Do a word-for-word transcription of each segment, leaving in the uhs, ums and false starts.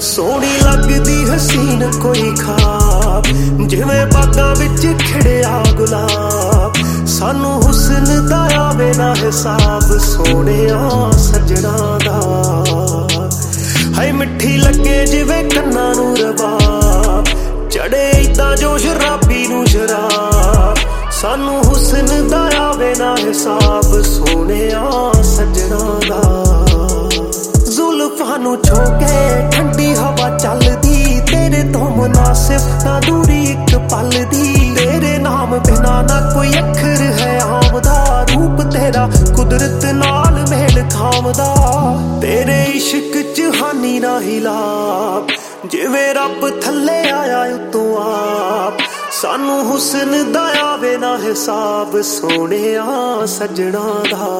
सोहनी लगदी हसीन कोई खाब, जिवें बागां विच खिड़िया गुलाब। सानू हुस्न दा आवे ना हिसाब, सोहणिया सजना दा। हाय मिठी लगे जिवें कन्नां नूं रबाब, चढ़े इदां जो शराबी नूं शराब। सानू हुस्न दा आवे ना हिसाब, सोहणिया सजना दा। जुल्फां नूं छो के ठंडी हवा चलदी, तेरे तो मुनासिब ना दूरी एक पल दी। तेरे नाम बिना ना कोई अखर है आमदा, रूप तेरा कुदरत नाल मेल खामदा। तेरे इश्क च हानी ना हिलाब, जिवें रब थल्ले आया उतों आप। सानू हुस्न दा आवे ना हिसाब, सोहणिया सजना दा।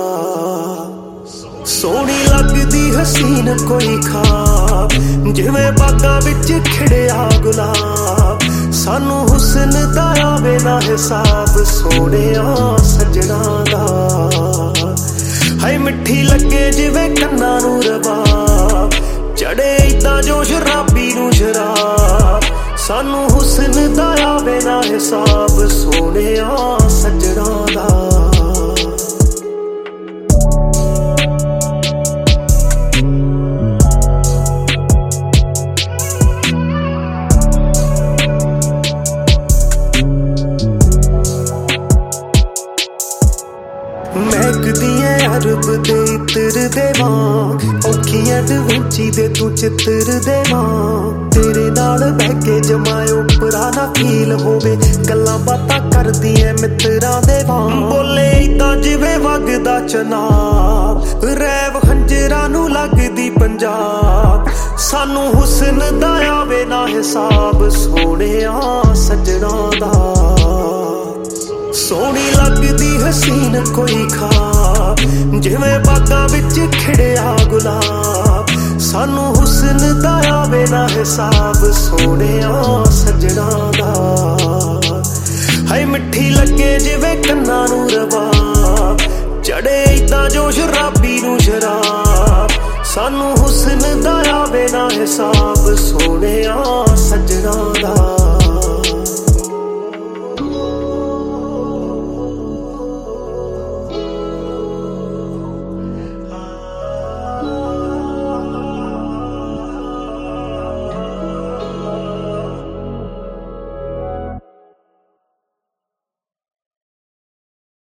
सोहनी लगदी हसीन कोई खाब, जिवें बागां विच खिड़िया गुलाब। सानू हुस्न दा आवे ना हिसाब, सोहणिया सजना दा। हाय मिठी लगे जिवें कन्नां नूं रबाब, चढ़े इदां जो शराबी नूं शराब। सानू हुस्न दा आवे ना हिसाब, सोहणिया सजना दा। महकदियां अरब दे इत्र दे वांग, औखियां डविंची दे तू चित्र दे वांग। तेरे नाल बह के जमायो पुराना फील होवे, गल्लां बातां करदियां मित्रां दे वांग। बोले इदां जिवें वगदा चनाब, रैव खंजरां नूं लगदी पंजाब। सानू हुस्न दा आवे ना हिसाब, सोहणिया सजना दा। सोहनी लगदी हसीन कोई खाब, जिवें बागां विच खिड़िया गुलाब। सानू हुस्न दा आवे ना हिसाब, सोहणिया सजना दा। हाय मिठी लगे जिवें कन्नां नूं रबाब, चढ़े इदां जो शराबी नूं शराब। सानू हुस्न दा आवे ना हिसाब, सोहणिया